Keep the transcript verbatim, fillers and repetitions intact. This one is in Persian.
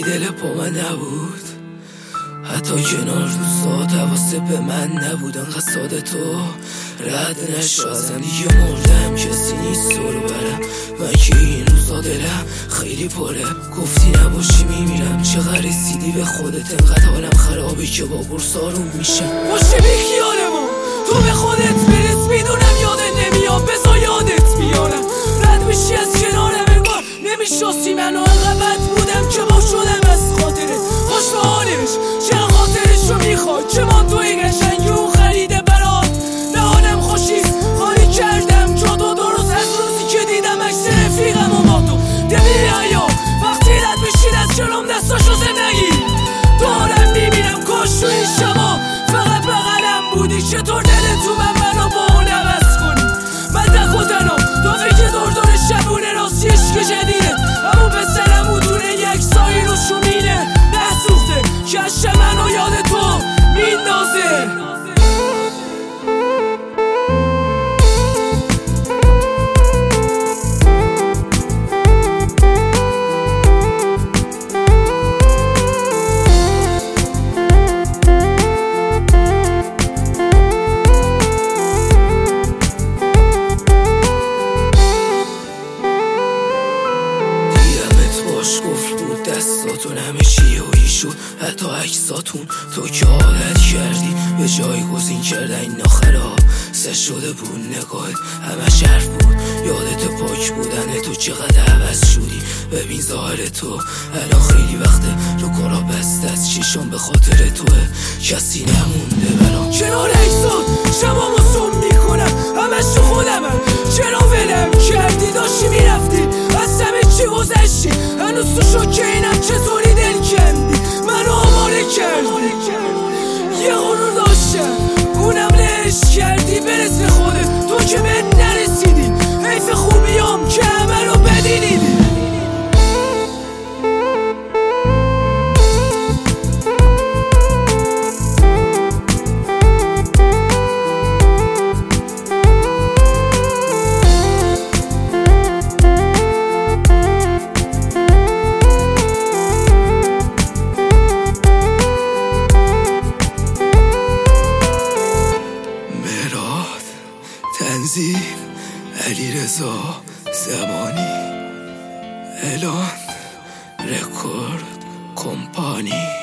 ولی دل پا من نبود، حتی کنار روزات حواست به من نبود. انقدر ساده تو رد نشو ازم، دیگه مردم کسی نیست تو رو برم. من که این روزا دلم خیلی پره، گفتی نباشی میمیرم. چقدر رسیدی به خودت، انقدر حالم خرابه که با قرص آروم میشم. باشه بی خیالمون تو به خودت برس، میدونم یادت نمیاد بزا یادت بیارم. رد بشی از کنارم انگار نمیشناسی منو، انقدر بد بودم که با شدم از خاطرت. خوش به حالش چرا خاطرش رو میخواد، چه ما توی قشنگی اون خریده برات. نه حالم خوشیست خالی کردم جا تو درست از روزی که دیدم عکس رفیقم و با تو. دمی حیا وقتی رد بشید از جلوم دستاشو زندگی دارم میبینم. کاش تو این شبا فقط بغلم بودی، چطور دلت تو من منو با اون عوض کنی. من تک و تنها تو فکر دور دور شبونه راستی عشق جدیده، همون پسرم بودونه یک سایی رو شومینه نسوخته کش منو یاد تو میندازه. گفت بود دستاتون همه چیه و ایشون حتی عکساتون. تو که عادت کردی به جای گزین کردن ناخرا سه شده بود نگاهت همه حرف بود. یادت پاک بودن تو چقدر عوض شدی. ببین ظاهر تو الان خیلی وقته رو کارا بسته از چیشم به خاطر توه، کسی نمونده برام. کنار عکسات شبا مصوم میکنم همش تو خودمم، چرا ولم کردی داشتی میرفتی از همه چی گذشتی. هنوز تو شوکه اینم چطوری دل کندی منو آماده کردی. یه غرور داشتم اونم لهش کردی، برس به خودت تو که به نرسیدی. حیف خوبیام که همه رو بدی دیدی. تنظیم علیرضا زمانی، اعلان رکورد کمپانی.